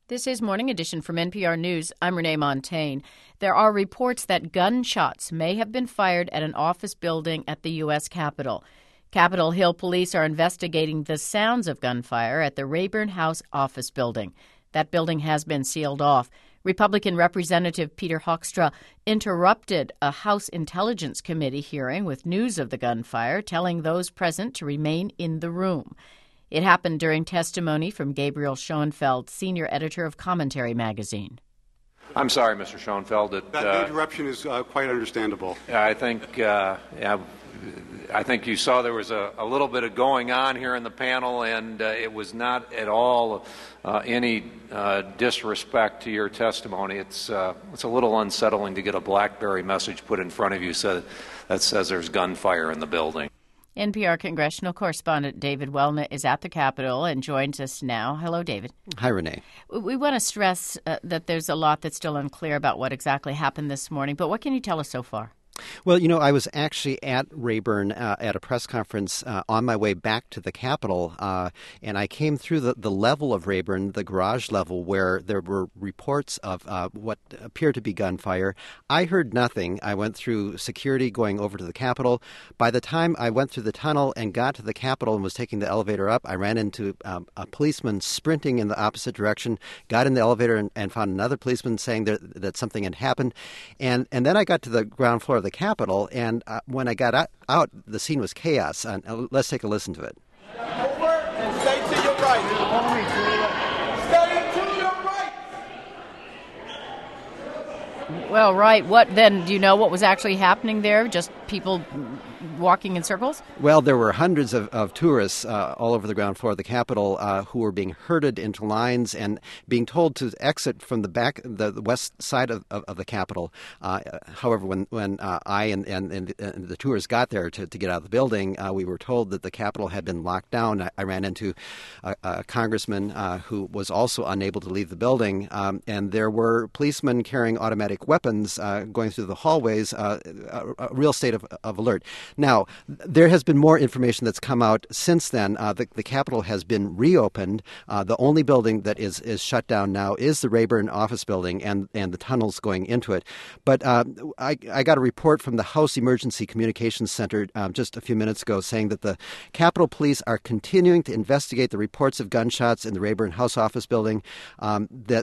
This is Morning Edition from NPR News. I'm Renee Montaigne. There are reports that gunshots may have been fired at an office building at the U.S. Capitol. Capitol Hill police are investigating the sounds of gunfire at the Rayburn House office building. That building has been sealed off. Republican Representative Peter Hoekstra interrupted a House Intelligence Committee hearing with news of the gunfire, telling those present to remain in the room. It happened during testimony from Gabriel Schoenfeld, senior editor of Commentary magazine. I'm sorry, Mr. Schoenfeld. That interruption is quite understandable. I think you saw there was a little bit of going on here in the panel, and it was not at all any disrespect to your testimony. It's a little unsettling to get a BlackBerry message put in front of you that says there's gunfire in the building. NPR congressional correspondent David Welna is at the Capitol and joins us now. Hello, David. Hi, Renee. We want to stress that there's a lot that's still unclear about what exactly happened this morning, but what can you tell us so far? Well, I was actually at Rayburn at a press conference on my way back to the Capitol, and I came through the level of Rayburn, the garage level, where there were reports of what appeared to be gunfire. I heard nothing. I went through security going over to the Capitol. By the time I went through the tunnel and got to the Capitol and was taking the elevator up, I ran into a policeman sprinting in the opposite direction, got in the elevator and found another policeman saying that something had happened. And then I got to the ground floor of the Capitol, and when I got out, the scene was chaos. Let's take a listen to it. Over and stay to your right. Stay to your right. Well, right. What then? Do you know what was actually happening there? Just people walking in circles? Well, there were hundreds of tourists all over the ground floor of the Capitol who were being herded into lines and being told to exit from the west side of the Capitol. However, when I and the tourists got there to get out of the building, we were told that the Capitol had been locked down. I ran into a congressman who was also unable to leave the building, and there were policemen carrying automatic weapons going through the hallways, a real state of alert. Now, there has been more information that's come out since then. The Capitol has been reopened. The only building that is shut down now is the Rayburn office building and the tunnels going into it. But I got a report from the House Emergency Communications Center just a few minutes ago saying that the Capitol Police are continuing to investigate the reports of gunshots in the Rayburn House office building, that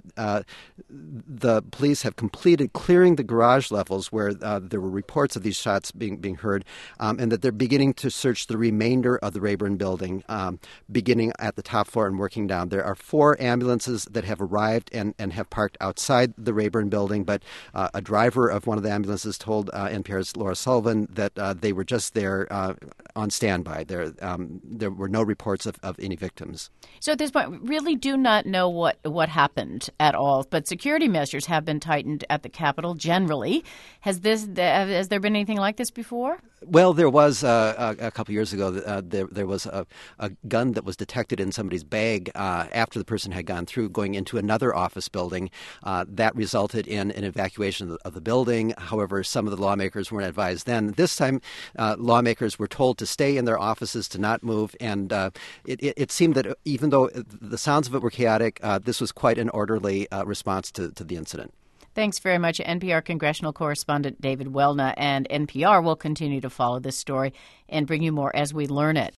the police have completed clearing the garage levels where there were reports of these shots being heard, and that they're beginning to search the remainder of the Rayburn building, beginning at the top floor and working down. There are 4 ambulances that have arrived and have parked outside the Rayburn building, but a driver of one of the ambulances told NPR's Laura Sullivan that they were just there on standby. There were no reports of any victims. So at this point, we really do not know what happened at all, but security measures have been tightened at the Capitol generally. Has there been anything like this before? Well, there was a couple years ago. There was a gun that was detected in somebody's bag after the person had gone through, going into another office building. That resulted in an evacuation of the building. However, some of the lawmakers weren't advised then. This time, lawmakers were told to stay in their offices, to not move. And it seemed that even though the sounds of it were chaotic, this was quite an orderly response to the incident. Thanks very much, NPR congressional correspondent David Welna, and NPR will continue to follow this story and bring you more as we learn it.